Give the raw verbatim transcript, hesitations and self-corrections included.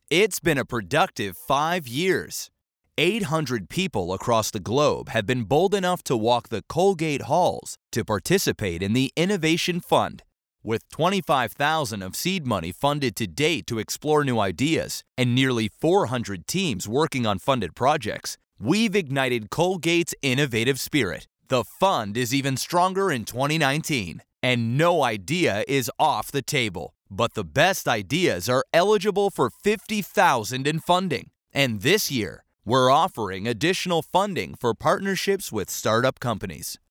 It's been a productive five years. eight hundred people across the globe have been bold enough to walk the Colgate halls to participate in the Innovation Fund. With twenty-five thousand dollars of seed money funded to date to explore new ideas and nearly four hundred teams working on funded projects, we've ignited Colgate's innovative spirit. The fund is even stronger in twenty nineteen, and no idea is off the table. But the best ideas are eligible for fifty thousand dollars in funding. And this year, we're offering additional funding for partnerships with startup companies.